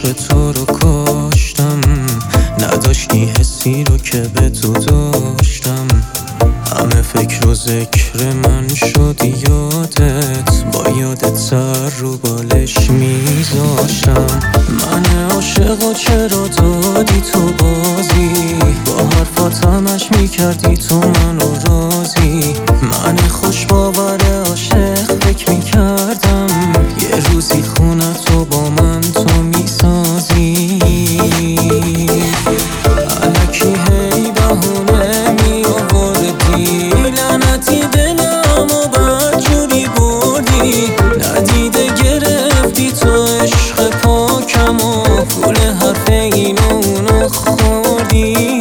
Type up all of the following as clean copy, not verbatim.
عشق تو رو کاشتم، نداشتی حسی رو که به تو داشتم. همه فکر و ذکر من شد یادت، با یادت سر رو بالش میذاشتم. من عاشق و چرا دادی تو بازی، با حرفات همش میکردی تو منو راضی. من خوش باور عاشق فکر میکردم، یه روزی خونتو با من تو میسازی. الکی هی بهونه می آوردی، لعنتی دلم و بدجوری بردی. ندیده گرفتی تو عشق پاکم و پول حرف این و اونو خوردی.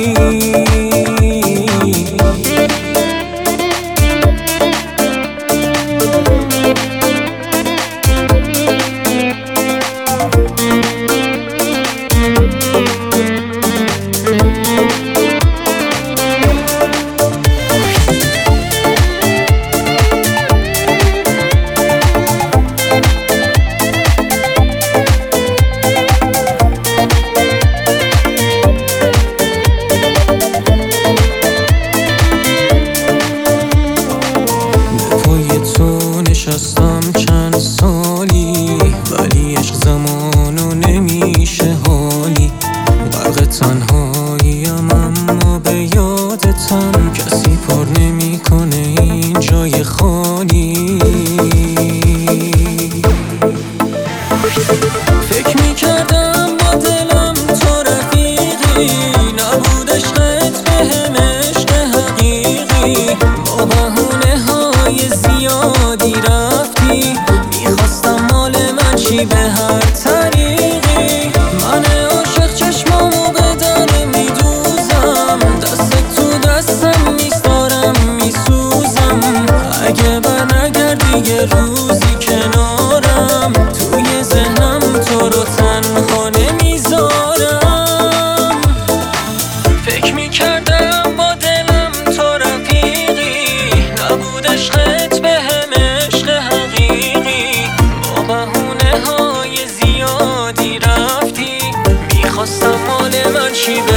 نشستم چند سالی، ولی عشق زمانو نمیشه حالی. غرق تنهاییم اما به یادتم، کسی پر نمیکنه این جای خالی. فکر میکردم با دلم تو رفیقی، نبود عشقت بهم عشق حقیقی. با بهونه های زیادی رفتی، میخواستم مال من چی به هر طریقی. من عاشق چشمامو به داره میدوزم، دست تو دستم نیست دارم میسوزم. اگه برنگردی یه روزی کنارم، توی ذهنم تو رو تنها نمیذارم. فکر میکردم با دلم تو رفیقی، نبود عشقت بهم عشق حقیقی. با بهونه های زیادی رفتی، میخواستم مال من چی